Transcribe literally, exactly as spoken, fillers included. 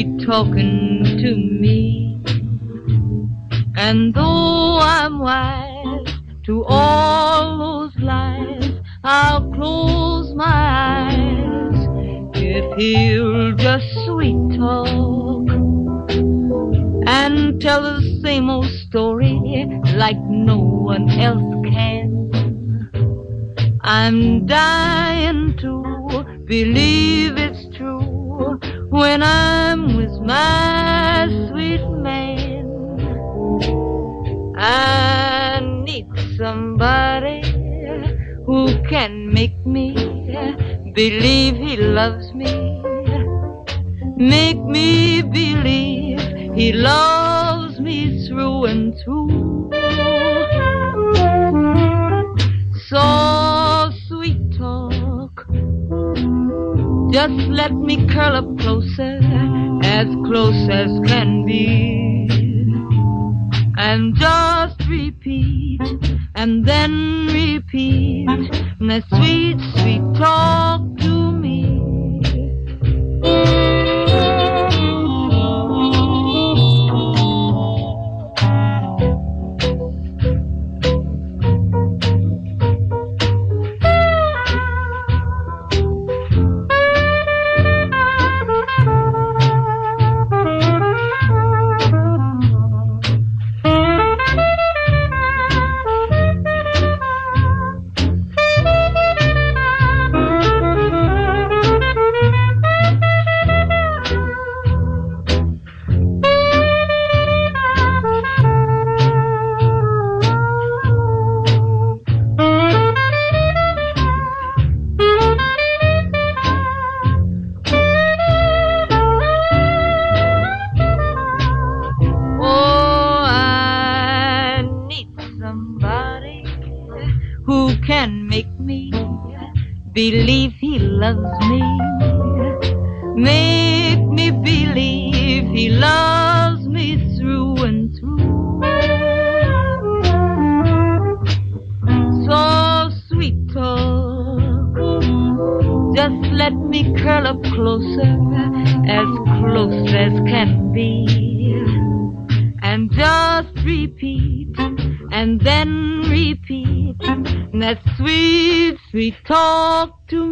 sweet talking to me. And though I'm wise to all those lies, I'll close my eyes if he'll just sweet talk and tell the same old story like no one else can. I'm dying to believe it's true when I'm with my sweet man. I need somebody who can make me believe he loves me, make me believe he loves me through and through. So sweet talk, just let me curl up closer, as close as can be, and just repeat, and then repeat that sweet, sweet talk to me. Who can make me believe he loves me, make me believe he loves me through and through. So sweet talk, just let me curl up closer, as close as can be, and just repeat, and then repeat that sweet, sweet talk to me.